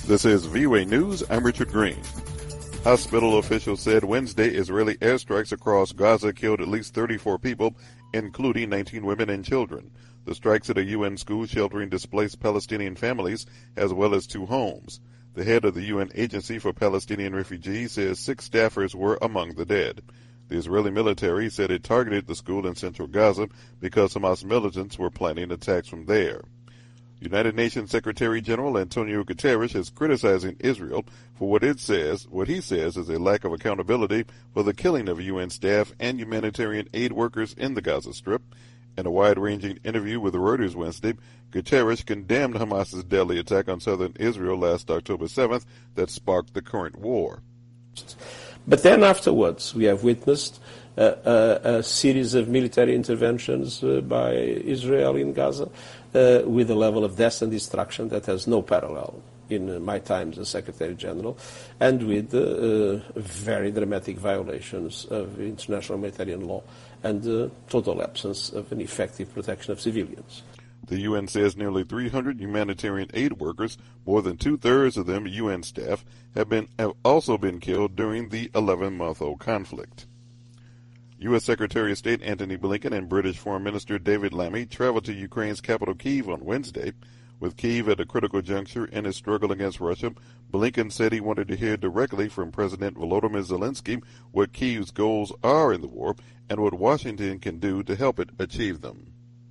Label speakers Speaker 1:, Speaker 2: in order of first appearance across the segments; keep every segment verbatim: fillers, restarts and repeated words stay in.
Speaker 1: This is V O A News. I'm Richard Green. Hospital officials said Wednesday Israeli airstrikes across Gaza killed at least thirty-four people, including nineteen women and children. The strikes at a U N school sheltering displaced Palestinian families, as well as two homes. The head of the U N Agency for Palestinian Refugees says six staffers were among the dead. The Israeli military said it targeted the school in central Gaza because Hamas militants were planning attacks from there. United Nations Secretary General Antonio Guterres is criticizing Israel for what it says, what he says is a lack of accountability for the killing of U N staff and humanitarian aid workers in the Gaza Strip. In a wide-ranging interview with Reuters Wednesday, Guterres condemned Hamas's deadly attack on southern Israel last October seventh that sparked the current war.
Speaker 2: But then afterwards, we have witnessed uh, a, a series of military interventions uh, by Israel in Gaza uh, with a level of death and destruction that has no parallel in uh, my time as Secretary General, and with uh, uh, very dramatic violations of international humanitarian law and uh, total absence of an effective protection of civilians.
Speaker 1: The U N says nearly three hundred humanitarian aid workers, more than two-thirds of them U N staff, have been have also been killed during the eleven-month-old conflict. U S Secretary of State Antony Blinken and British Foreign Minister David Lammy traveled to Ukraine's capital Kyiv on Wednesday. With Kyiv at a critical juncture in his struggle against Russia, Blinken said he wanted to hear directly from President Volodymyr Zelensky what Kyiv's goals are in the war and what Washington can do to help it achieve them.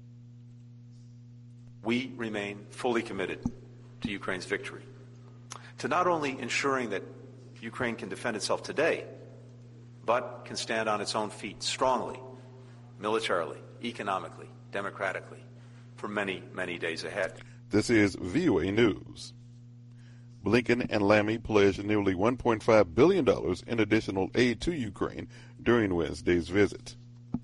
Speaker 3: We remain fully committed to Ukraine's victory, to not only ensuring that Ukraine can defend itself today, but can stand on its own feet strongly, militarily, economically, democratically, for many, many days ahead.
Speaker 1: This is V O A News. Blinken and Lammy pledged nearly one point five billion dollars in additional aid to Ukraine during Wednesday's visit.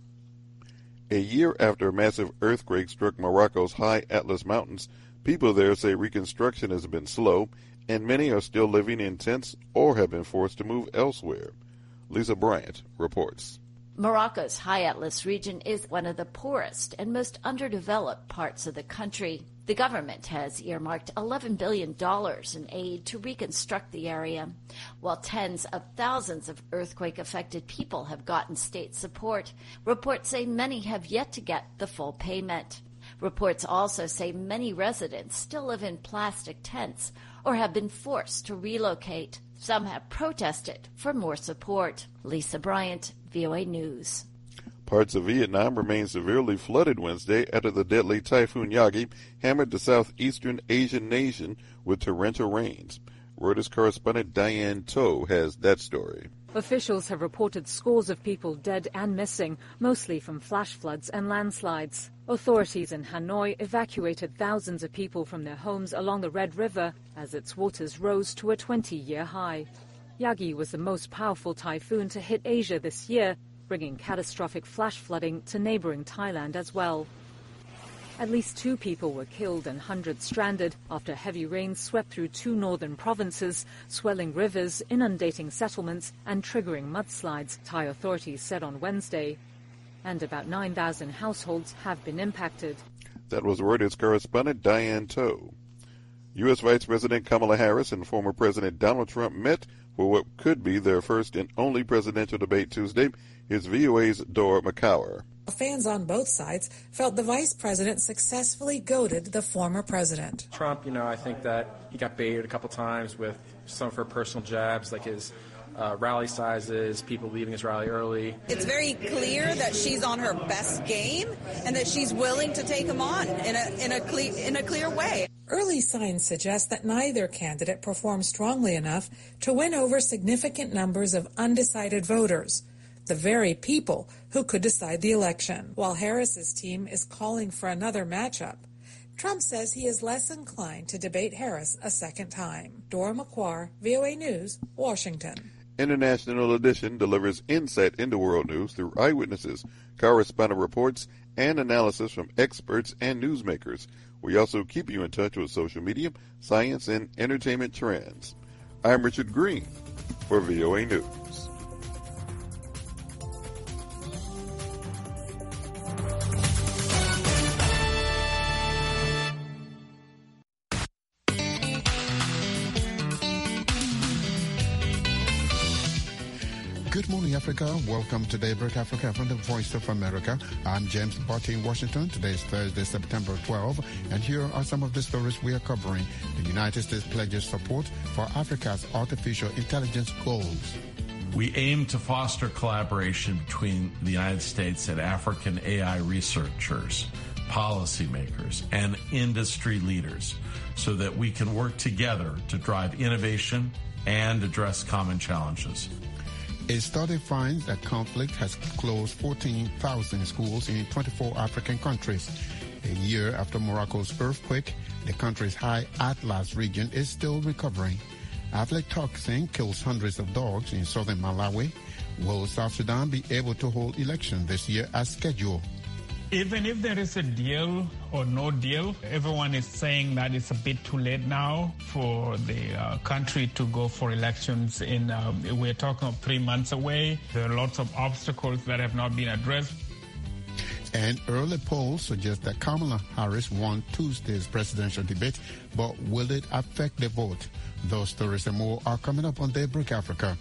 Speaker 1: A year after a massive earthquake struck Morocco's high Atlas Mountains, people there say reconstruction has been slow, and many are still living in tents or have been forced to move elsewhere. Lisa Bryant reports.
Speaker 4: Morocco's High Atlas region is one of the poorest and most underdeveloped parts of the country. The government has earmarked eleven billion dollars in aid to reconstruct the area, while tens of thousands of earthquake-affected people have gotten state support. Reports say many have yet to get the full payment. Reports also say many residents still live in plastic tents or have been forced to relocate. Some have protested for more support. Lisa Bryant, V O A News.
Speaker 1: Parts of Vietnam remain severely flooded Wednesday after the deadly Typhoon Yagi hammered the southeastern Asian nation with torrential rains. Reuters correspondent Diane To has that story.
Speaker 5: Officials have reported scores of people dead and missing, mostly from flash floods and landslides. Authorities in Hanoi evacuated thousands of people from their homes along the Red River as its waters rose to a twenty-year high. Yagi was the most powerful typhoon to hit Asia this year, bringing catastrophic flash flooding to neighboring Thailand as well. At least two people were killed and hundreds stranded after heavy rains swept through two northern provinces, swelling rivers, inundating settlements and triggering mudslides, Thai authorities said on Wednesday. And about nine thousand households have been impacted.
Speaker 1: That was Reuters correspondent Diane To. U S Vice President Kamala Harris and former President Donald Trump met for what could be their first and only presidential debate Tuesday. Here's V O A's Dora McCower.
Speaker 6: Fans on both sides felt the vice president successfully goaded the former president.
Speaker 7: Trump, you know, I think that he got baited a couple times with some of her personal jabs, like his uh, rally sizes, people leaving his rally early.
Speaker 8: It's very clear that she's on her best game and that she's willing to take him on in a, in a, cle- in a clear way.
Speaker 6: Early signs suggest that neither candidate performed strongly enough to win over significant numbers of undecided voters, the very people who could decide the election. While Harris's team is calling for another matchup, Trump says he is less inclined to debate Harris a second time. Dora McCower, V O A News, Washington.
Speaker 1: International Edition delivers insight into world news through eyewitnesses, correspondent reports, and analysis from experts and newsmakers. We also keep you in touch with social media, science, and entertainment trends. I'm Richard Green for V O A News.
Speaker 9: Good morning, Africa. Welcome to Daybreak Africa from the Voice of America. I'm James Botti in Washington. Today is Thursday, September twelfth, and here are some of the stories we are covering. The United States pledges support for Africa's artificial intelligence goals.
Speaker 10: We aim to foster collaboration between the United States and African A I researchers, policymakers, and industry leaders so that we can work together to drive innovation and address common challenges.
Speaker 9: A study finds that conflict has closed fourteen thousand schools in twenty-four African countries. A year after Morocco's earthquake, the country's high Atlas region is still recovering. Aflatoxin kills hundreds of dogs in southern Malawi. Will South Sudan be able to hold election this year as scheduled?
Speaker 11: Even if there is a deal or no deal, everyone is saying that it's a bit too late now for the uh, country to go for elections. In uh, we're talking of three months away. There are lots of obstacles that have not been addressed.
Speaker 9: And early polls suggest that Kamala Harris won Tuesday's presidential debate, but will it affect the vote? Those stories and more are coming up on Daybreak Africa.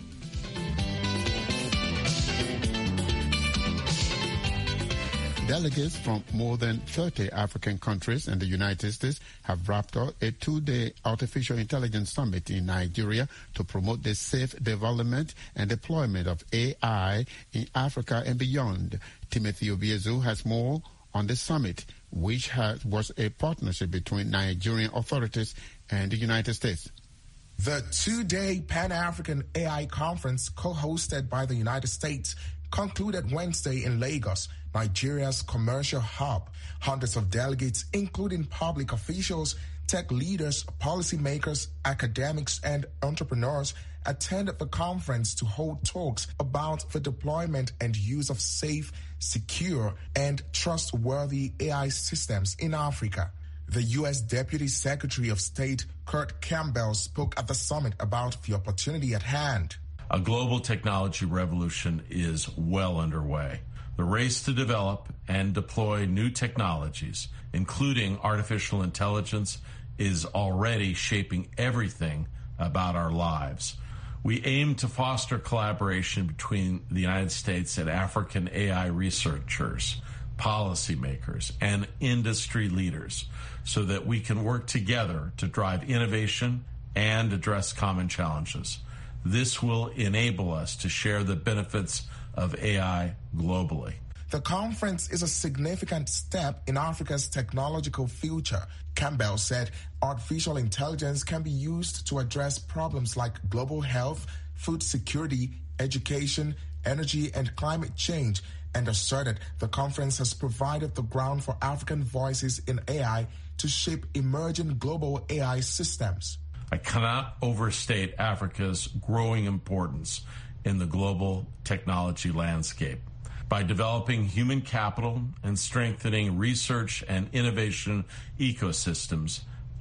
Speaker 9: Delegates from more than thirty African countries and the United States have wrapped up a two-day artificial intelligence summit in Nigeria to promote the safe development and deployment of A I in Africa and beyond. Timothy Obiezu has more on the summit, which has, was a partnership between Nigerian authorities and the United States.
Speaker 12: The two-day Pan-African A I conference, co-hosted by the United States, concluded Wednesday in Lagos, Nigeria's commercial hub. Hundreds of delegates, including public officials, tech leaders, policymakers, academics, and entrepreneurs, attended the conference to hold talks about the deployment and use of safe, secure, and trustworthy A I systems in Africa. The U S Deputy Secretary of State, Kurt Campbell, spoke at the summit about the opportunity at hand.
Speaker 10: A global technology revolution is well underway. The race to develop and deploy new technologies, including artificial intelligence, is already shaping everything about our lives. We aim to foster collaboration between the United States and African A I researchers, policymakers, and industry leaders so that we can work together to drive innovation and address common challenges. This will enable us to share the benefits of A I globally.
Speaker 12: The conference is a significant step in Africa's technological future. Campbell said artificial intelligence can be used to address problems like global health, food security, education, energy, and climate change, and asserted the conference has provided the ground for African voices in A I to shape emerging global A I systems.
Speaker 10: I cannot overstate Africa's growing importance in the global technology landscape. By developing human capital and strengthening research and innovation ecosystems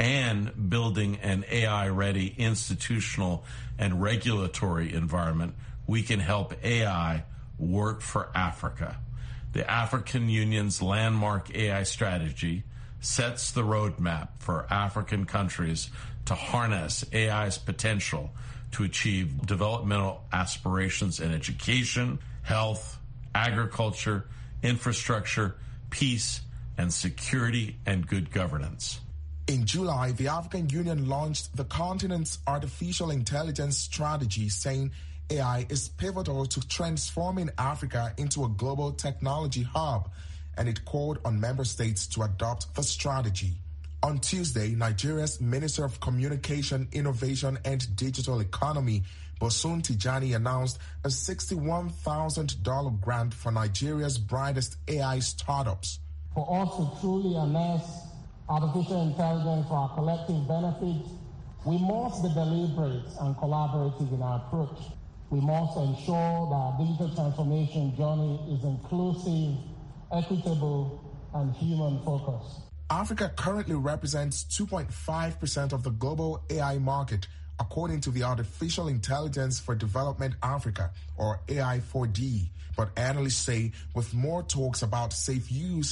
Speaker 10: and building an A I-ready institutional and regulatory environment, we can help A I work for Africa. The African Union's landmark A I strategy sets the roadmap for African countries to harness A I's potential to achieve developmental aspirations in education, health, agriculture, infrastructure, peace, and security and good governance.
Speaker 12: In July, the African Union launched the continent's artificial intelligence strategy, saying A I is pivotal to transforming Africa into a global technology hub, and it called on member states to adopt the strategy. On Tuesday, Nigeria's Minister of Communication, Innovation and Digital Economy, Bosun Tijani, announced a sixty-one thousand dollars grant for Nigeria's brightest A I startups.
Speaker 13: For us to truly harness artificial intelligence for our collective benefit, we must be deliberate and collaborative in our approach. We must ensure that our digital transformation journey is inclusive, equitable, and human-focused.
Speaker 12: Africa currently represents two point five percent of the global A I market, according to the Artificial Intelligence for Development Africa, or A I four D. But analysts say with more talks about safe use,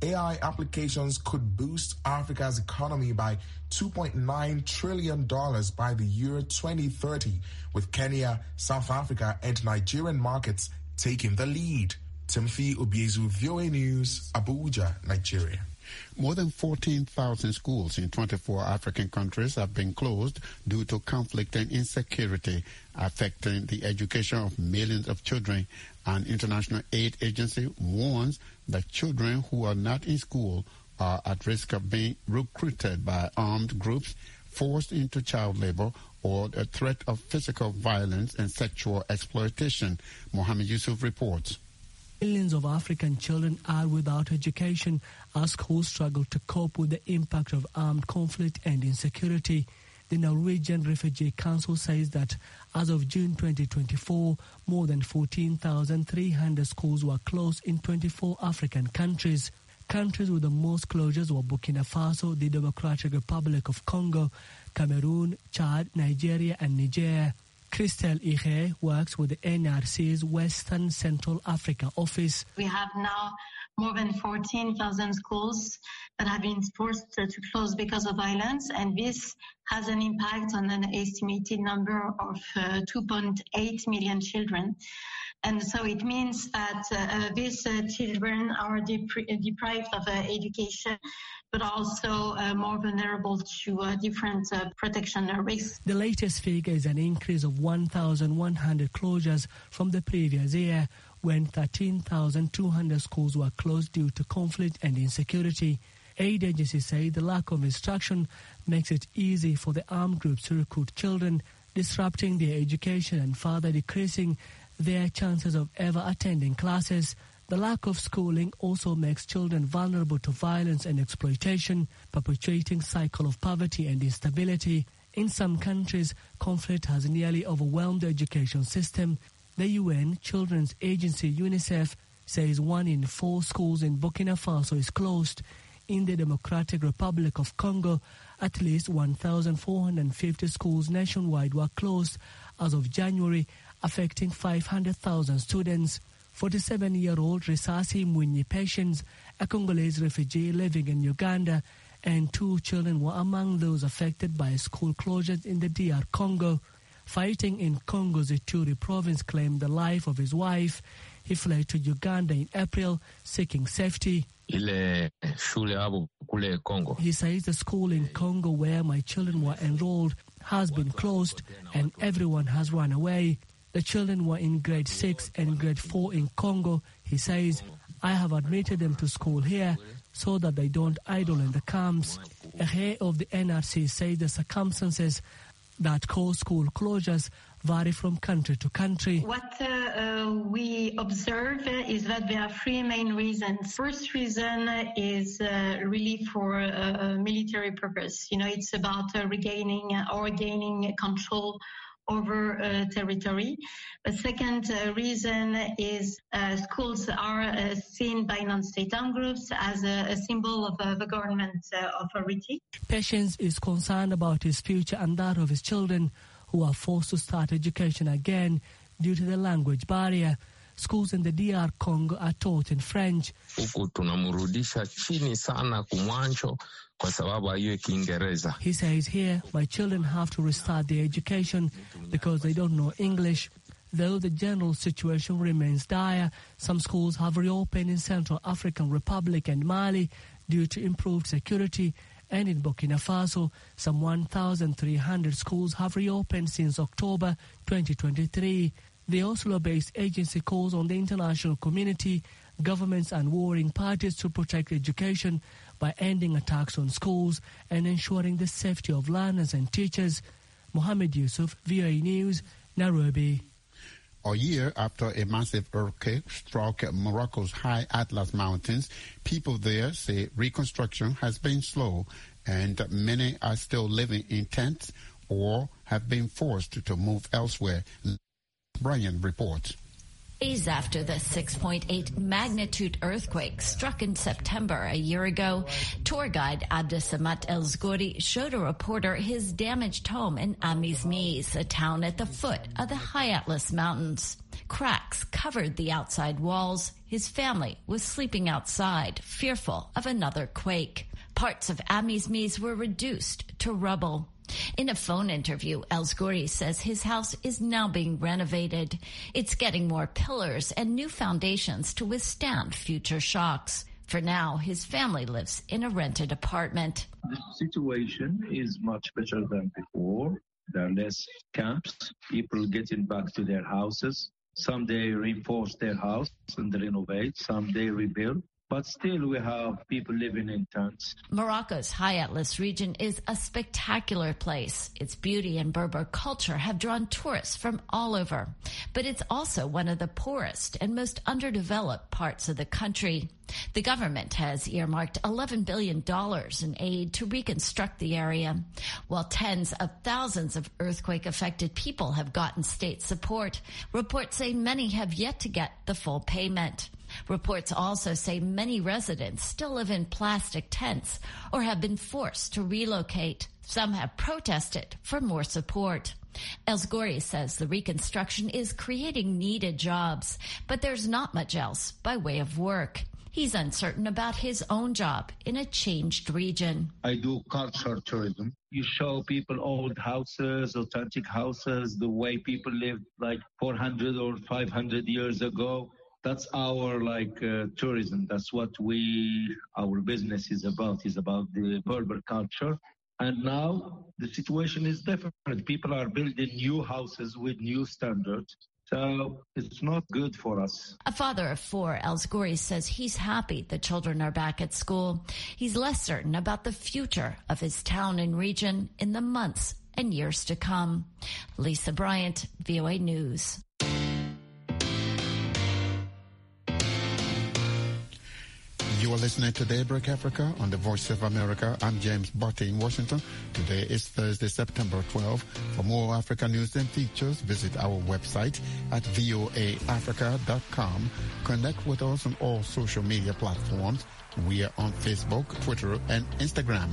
Speaker 12: A I applications could boost Africa's economy by two point nine trillion dollars by the year twenty thirty, with Kenya, South Africa, and Nigerian markets taking the lead. Timothy Obiezu, V O A News, Abuja, Nigeria.
Speaker 9: More than fourteen thousand schools in twenty-four African countries have been closed due to conflict and insecurity affecting the education of millions of children. An international aid agency warns that children who are not in school are at risk of being recruited by armed groups, forced into child labor, or the threat of physical violence and sexual exploitation. Mohammed Yusuf reports.
Speaker 14: Millions of African children are without education as schools struggle to cope with the impact of armed conflict and insecurity. The Norwegian Refugee Council says that as of June twenty twenty-four, more than fourteen thousand three hundred schools were closed in twenty-four African countries. Countries with the most closures were Burkina Faso, the Democratic Republic of Congo, Cameroon, Chad, Nigeria, and Niger. Christelle Ige works with the N R C's Western Central Africa office.
Speaker 15: We have now more than fourteen thousand schools that have been forced to close because of violence, and this has an impact on an estimated number of uh, two point eight million children. And so it means that uh, these uh, children are depri- deprived of uh, education, but also uh, more vulnerable to uh, different uh, protection risks.
Speaker 14: The latest figure is an increase of one thousand one hundred closures from the previous year, when thirteen thousand two hundred schools were closed due to conflict and insecurity. Aid agencies say the lack of instruction makes it easy for the armed groups to recruit children, disrupting their education and further decreasing their chances of ever attending classes. The lack of schooling also makes children vulnerable to violence and exploitation, perpetuating a cycle of poverty and instability. In some countries, conflict has nearly overwhelmed the education system. The U N Children's Agency UNICEF says one in four schools in Burkina Faso is closed. In the Democratic Republic of Congo, at least one thousand four hundred fifty schools nationwide were closed as of January, affecting five hundred thousand students. forty-seven-year-old Risasi Mwinyi Patience, a Congolese refugee living in Uganda, and two children were among those affected by school closures in the D R Congo. Fighting in Congo's Ituri province claimed the life of his wife. He fled to Uganda in April, seeking safety. He says the school in Congo where my children were enrolled has been closed and everyone has run away. The children were in grade six and grade four in Congo. He says, I have admitted them to school here so that they don't idle in the camps. A head of the N R C says the circumstances that cause school closures vary from country to country.
Speaker 15: What uh, uh, we observe is that there are three main reasons. First reason is uh, really for uh, military purpose. You know, it's about uh, regaining or gaining control over uh, territory. The second uh, reason is uh, schools are uh, seen by non-state armed groups as a, a symbol of uh, the government uh, authority.
Speaker 14: Patience is concerned about his future and that of his children, who are forced to start education again due to the language barrier. Schools in the D R Congo are taught in French. He says here, my children have to restart their education because they don't know English. Though the general situation remains dire, some schools have reopened in Central African Republic and Mali due to improved security. And in Burkina Faso, some one thousand three hundred schools have reopened since October twenty twenty-three. The Oslo-based agency calls on the international community, governments and warring parties to protect education by ending attacks on schools and ensuring the safety of learners and teachers. Mohammed Yusuf, V O A News, Nairobi.
Speaker 9: A year after a massive earthquake struck Morocco's high Atlas Mountains, people there say reconstruction has been slow and many are still living in tents or have been forced to move elsewhere. Brian reports.
Speaker 4: Days after the six point eight magnitude earthquake struck in September a year ago, tour guide Abdesamat El-Zgouri showed a reporter his damaged home in Amizmiz, a town at the foot of the High Atlas Mountains. Cracks covered the outside walls. His family was sleeping outside, fearful of another quake. Parts of Amizmiz were reduced to rubble. In a phone interview, El-Zgouri says his house is now being renovated. It's getting more pillars and new foundations to withstand future shocks. For now, his family lives in a rented apartment.
Speaker 16: The situation is much better than before. There are less camps, people getting back to their houses. Some they reinforce their house and renovate, some they rebuild. But still, we have people living in tents.
Speaker 4: Morocco's High Atlas region is a spectacular place. Its beauty and Berber culture have drawn tourists from all over. But it's also one of the poorest and most underdeveloped parts of the country. The government has earmarked eleven billion dollars in aid to reconstruct the area, while tens of thousands of earthquake-affected people have gotten state support. Reports say many have yet to get the full payment. Reports also say many residents still live in plastic tents or have been forced to relocate. Some have protested for more support. El-Zgouri says the reconstruction is creating needed jobs, but there's not much else by way of work. He's uncertain about his own job in a changed region.
Speaker 16: I do cultural tourism. You show people old houses, authentic houses, the way people lived like four hundred or five hundred years ago. That's our like uh, tourism. That's what we, our business is about, is about the Berber culture. And now the situation is different. People are building new houses with new standards. So it's not good for us.
Speaker 4: A father of four, El-Zgouri says he's happy the children are back at school. He's less certain about the future of his town and region in the months and years to come. Lisa Bryant, V O A News.
Speaker 9: You are listening to Daybreak Africa on the Voice of America. I'm James Botte in Washington. Today is Thursday, September twelfth. For more Africa news and features, visit our website at voa africa dot com. Connect with us on all social media platforms. We are on Facebook, Twitter, and Instagram.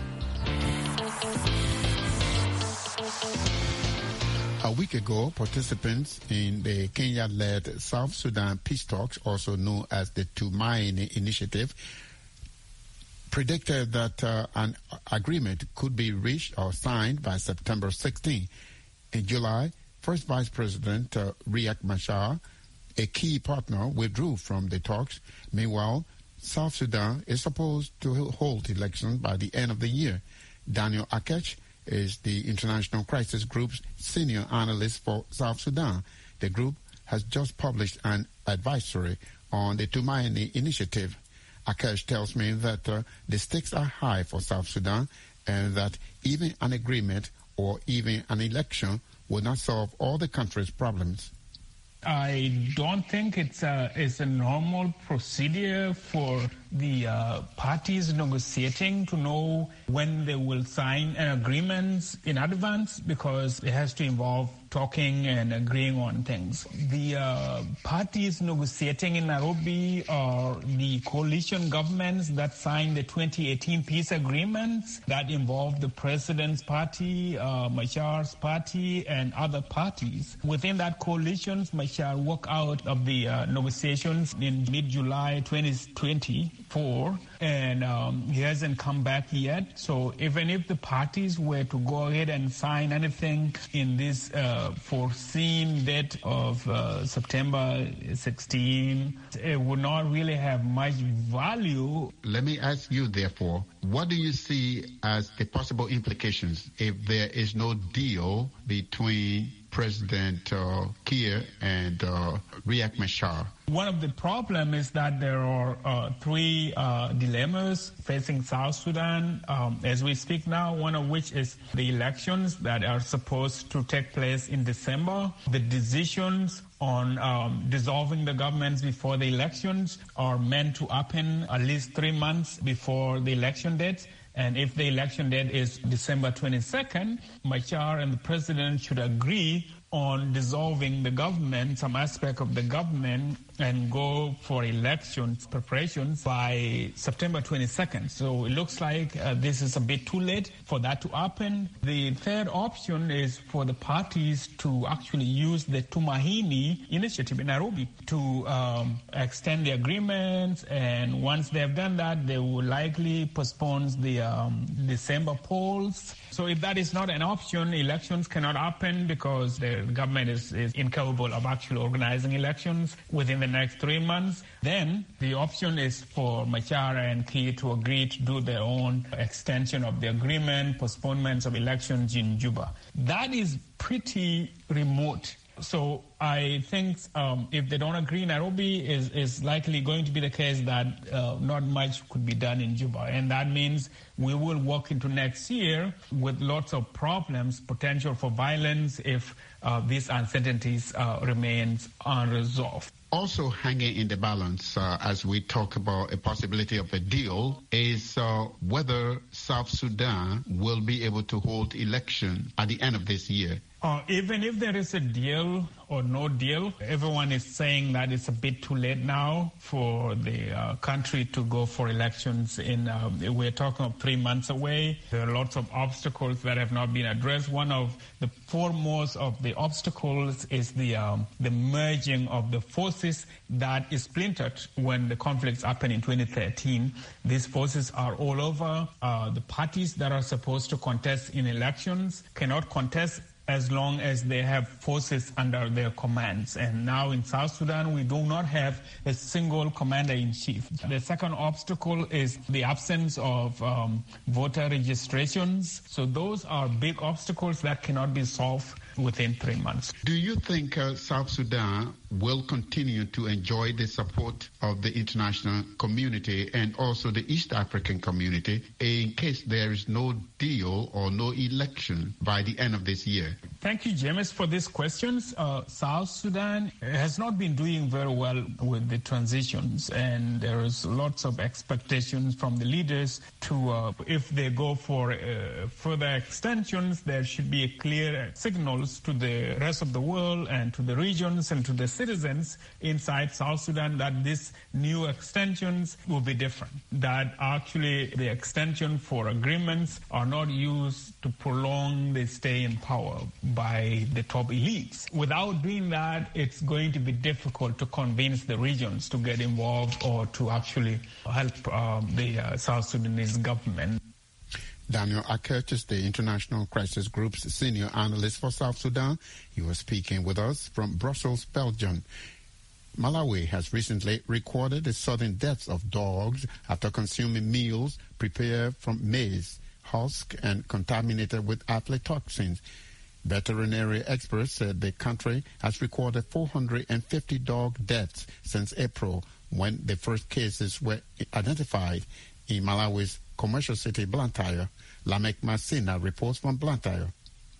Speaker 9: A week ago, participants in the Kenya-led South Sudan peace talks, also known as the Tumaini Initiative, predicted that uh, an agreement could be reached or signed by September sixteenth. In July, First Vice President uh, Riek Machar, a key partner, withdrew from the talks. Meanwhile, South Sudan is supposed to hold elections by the end of the year. Daniel Akech is the International Crisis Group's senior analyst for South Sudan. The group has just published an advisory on the Tumaini Initiative. Akash tells me that uh, the stakes are high for South Sudan and that even an agreement or even an election will not solve all the country's problems.
Speaker 11: I don't think it's a, it's a normal procedure for the uh, parties negotiating to know when they will sign an agreement in advance, because it has to involve talking and agreeing on things. The uh, parties negotiating in Nairobi are the coalition governments that signed the twenty eighteen peace agreements that involved the president's party, uh, Machar's party, and other parties. Within that coalition, Machar walked out of the uh, negotiations in mid-July twenty twenty-four, and um, he hasn't come back yet. So even if the parties were to go ahead and sign anything in this uh, foreseen date of uh, September sixteenth, it would not really have much value.
Speaker 9: Let me ask you, therefore, what do you see as the possible implications if there is no deal between President uh, Kiir and uh, Riek Machar?
Speaker 11: One of the problems is that there are uh, three uh, dilemmas facing South Sudan um, as we speak now, one of which is the elections that are supposed to take place in December. The decisions on um, dissolving the governments before the elections are meant to happen at least three months before the election date. And if the election date is December twenty-second, Machar and the president should agree on dissolving the government, some aspect of the government, and go for elections preparations by September twenty-second. So it looks like uh, this is a bit too late for that to happen. The third option is for the parties to actually use the Tumaini initiative in Nairobi to um, extend the agreements, and once they have done that, they will likely postpone the um, December polls. So if that is not an option, elections cannot happen because the government is, is incapable of actually organizing elections within the next three months. Then the option is for Machar and Key to agree to do their own extension of the agreement, postponements of elections in Juba. That is pretty remote. So I think um, if they don't agree, Nairobi is, is likely going to be the case that uh, not much could be done in Juba. And that means we will walk into next year with lots of problems, potential for violence if uh, these uncertainties uh, remain unresolved.
Speaker 9: Also hanging in the balance uh, as we talk about a possibility of a deal is uh, whether South Sudan will be able to hold election at the end of this year.
Speaker 11: Uh, even if there is a deal or no deal, everyone is saying that it's a bit too late now for the uh, country to go for elections. In uh, we're talking of three months away. There are lots of obstacles that have not been addressed. One of the foremost of the obstacles is the um, the merging of the forces that is splintered when the conflicts happened in twenty thirteen. These forces are all over. Uh, the parties that are supposed to contest in elections cannot contest as long as they have forces under their commands. And now in South Sudan, we do not have a single commander-in-chief. The second obstacle is the absence of um, voter registrations. So those are big obstacles that cannot be solved within three months.
Speaker 9: Do you think uh, South Sudan will continue to enjoy the support of the international community and also the East African community in case there is no deal or no election by the end of this year?
Speaker 11: Thank you, James, for these questions. Uh, South Sudan has not been doing very well with the transitions, and there is lots of expectations from the leaders to, uh, if they go for uh, further extensions, there should be a clear signals to the rest of the world and to the regions and to the citizens inside South Sudan that these new extensions will be different, that actually the extension for agreements are not used to prolong the stay in power by the top elites. Without doing that, it's going to be difficult to convince the regions to get involved or to actually help um, the uh, South Sudanese government.
Speaker 9: Daniel Akertis, the International Crisis Group's senior analyst for South Sudan. He was speaking with us from Brussels, Belgium. Malawi has recently recorded the sudden deaths of dogs after consuming meals prepared from maize, husk, and contaminated with aflatoxins. Veterinary experts said the country has recorded four hundred fifty dog deaths since April, when the first cases were identified in Malawi's commercial city Blantyre. Lamek Masina reports from Blantyre.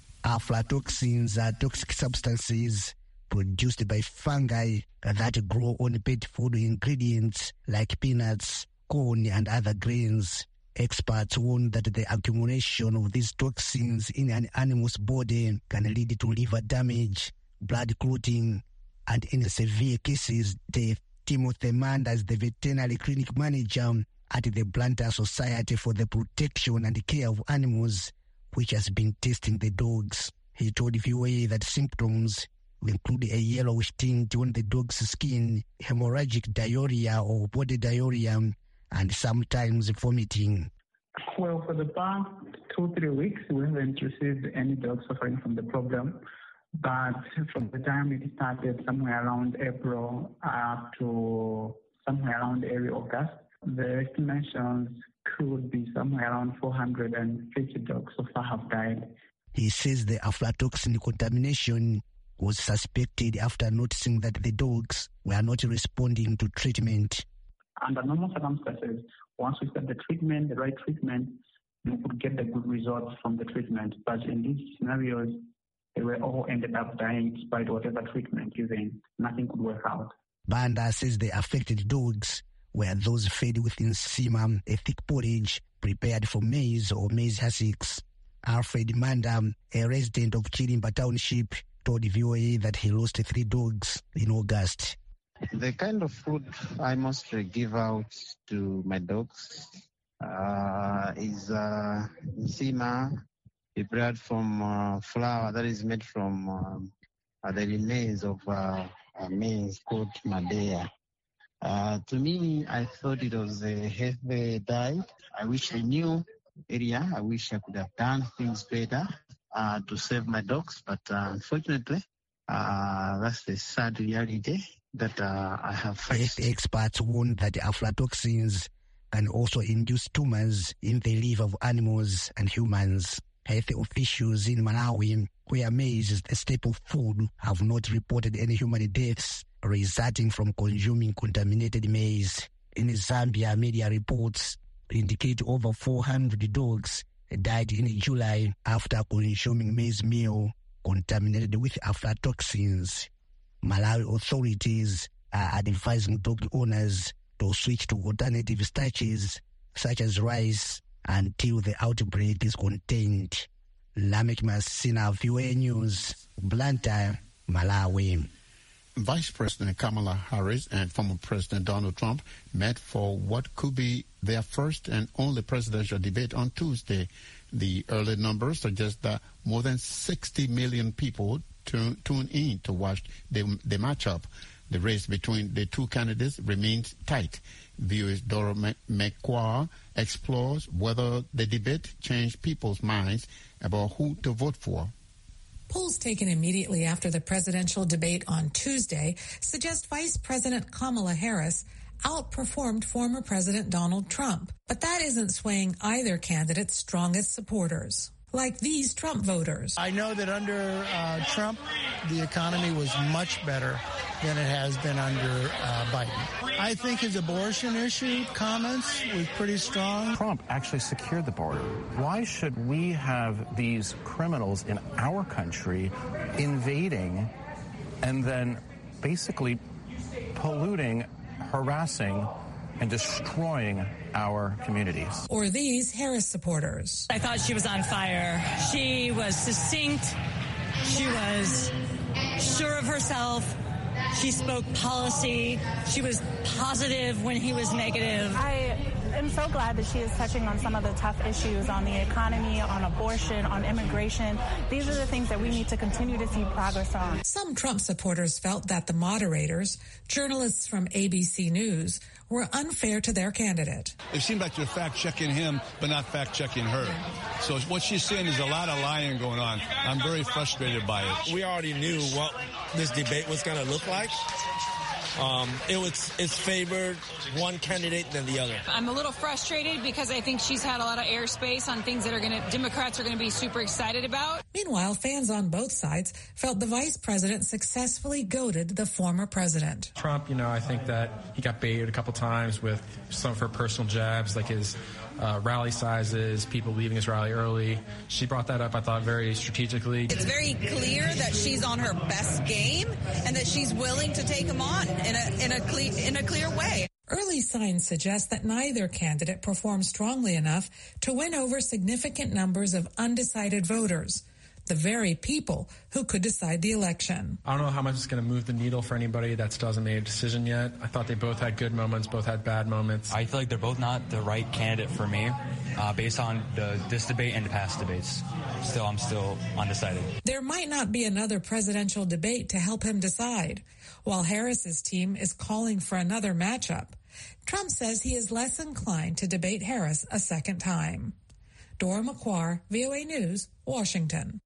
Speaker 17: Aflatoxins are toxic substances produced by fungi that grow on pet food ingredients like peanuts, corn, and other grains. Experts warn that the accumulation of these toxins in an animal's body can lead to liver damage, blood clotting, and in severe cases, death. Timothy Manda is the veterinary clinic manager at the Blantyre Society for the Protection and Care of Animals, which has been testing the dogs. He told V O A that symptoms include a yellowish tint on the dog's skin, hemorrhagic diarrhea or body diarrhea, and sometimes vomiting.
Speaker 18: Well, for the past two, three weeks, we haven't received any dogs suffering from the problem. But from the time it started, somewhere around April up to somewhere around early August, the estimations could be somewhere around four hundred fifty dogs so far have died.
Speaker 17: He says the aflatoxin contamination was suspected after noticing that the dogs were not responding to treatment.
Speaker 18: Under normal circumstances, once we start the treatment, the right treatment, we could get the good results from the treatment. But in these scenarios, they were all ended up dying despite whatever treatment given. Nothing could work out.
Speaker 17: Banda says the affected dogs were those fed with nsima, a thick porridge prepared for maize or maize hussicks. Alfred Manda, a resident of Chirimba Township, told V O A that he lost three dogs in August.
Speaker 19: The kind of food I mostly give out to my dogs uh, is uh, nsima, prepared from uh, flour that is made from um, uh, the remains of uh, a maize called madea. Uh, to me, I thought it was a healthy diet. I wish I knew area. I wish I could have done things better uh, to save my dogs, but uh, unfortunately, uh, that's the sad reality that uh, I have faced.
Speaker 17: Health experts warn that aflatoxins can also induce tumors in the liver of animals and humans. Health officials in Malawi, where maize is a staple food, have not reported any human deaths resulting from consuming contaminated maize. In Zambia, media reports indicate over four hundred dogs died in July after consuming maize meal contaminated with aflatoxins. Malawi authorities are advising dog owners to switch to alternative starches such as rice until the outbreak is contained. Lamek Masina, V O A News, Blantyre, Malawi.
Speaker 9: Vice President Kamala Harris and former President Donald Trump met for what could be their first and only presidential debate on Tuesday. The early numbers suggest that more than sixty million people tune, tune in to watch the, the matchup. The race between the two candidates remains tight. V O A's Dora McQuarrie explores whether the debate changed people's minds about who to vote for.
Speaker 6: Polls taken immediately after the presidential debate on Tuesday suggest Vice President Kamala Harris outperformed former President Donald Trump. But that isn't swaying either candidate's strongest supporters, like these Trump voters.
Speaker 20: I know that under uh, Trump, the economy was much better than it has been under uh, Biden. I think his abortion issue comments was pretty strong.
Speaker 21: Trump actually secured the border. Why should we have these criminals in our country invading and then basically polluting, harassing, and destroying our communities?
Speaker 6: Or these Harris supporters.
Speaker 22: I thought she was on fire. She was succinct. She was sure of herself. She spoke policy. She was positive when he was negative.
Speaker 23: I am so glad that she is touching on some of the tough issues on the economy, on abortion, on immigration. These are the things that we need to continue to see progress on.
Speaker 6: Some Trump supporters felt that the moderators, journalists from A B C News, were unfair to their candidate.
Speaker 24: It seemed like they're fact-checking him, but not fact-checking her. So what she's saying is a lot of lying going on. I'm very frustrated by it.
Speaker 25: We already knew what this debate was going to look like. Um, it was it's favored one candidate than the other.
Speaker 26: I'm a little frustrated because I think she's had a lot of airspace on things that are going to Democrats are going to be super excited about.
Speaker 6: Meanwhile, fans on both sides felt the vice president successfully goaded the former president.
Speaker 7: Trump, you know, I think that he got baited a couple times with some of her personal jabs, like his uh, rally sizes, people leaving his rally early. She brought that up, I thought, very strategically.
Speaker 8: It's very clear that she's on her best game and that she's willing to take him on in a in a cle- in a clear way.
Speaker 6: Early signs suggest that neither candidate performed strongly enough to win over significant numbers of undecided voters, the very people who could decide the election.
Speaker 7: I don't know how much it's going to move the needle for anybody that still hasn't made a decision yet. I thought they both had good moments, both had bad moments.
Speaker 27: I feel like they're both not the right candidate for me, uh, based on the, this debate and the past debates. Still, I'm still undecided.
Speaker 6: There might not be another presidential debate to help him decide. While Harris's team is calling for another matchup, Trump says he is less inclined to debate Harris a second time. Dora McQuarrie, V O A News, Washington.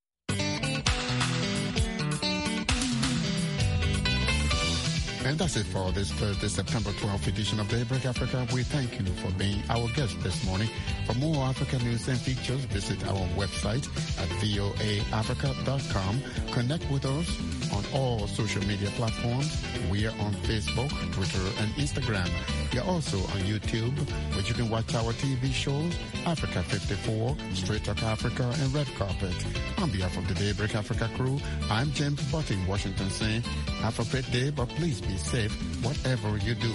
Speaker 9: And that's it for this Thursday, September twelfth edition of Daybreak Africa. We thank you for being our guest this morning. For more Africa news and features, visit our website at V O A Africa dot com. Connect with us on all social media platforms. We are on Facebook, Twitter, and Instagram. We are also on YouTube, where you can watch our T V shows, Africa fifty-four, Straight Talk Africa, and Red Carpet. On behalf of the Daybreak Africa crew, I'm James Butt in Washington saying, have a great day, but please be safe whatever you do.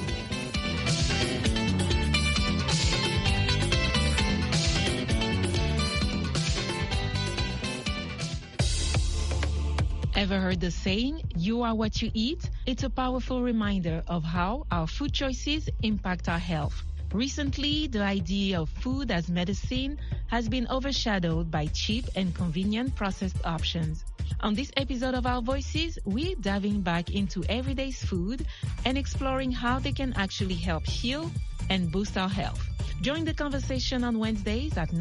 Speaker 1: Ever heard the saying, you are what you eat? It's a powerful reminder of how our food choices impact our health. Recently, the idea of food as medicine has been overshadowed by cheap and convenient processed options. On this episode of Our Voices, we're diving back into everyday food and exploring how they can actually help heal and boost our health. Join the conversation on Wednesdays at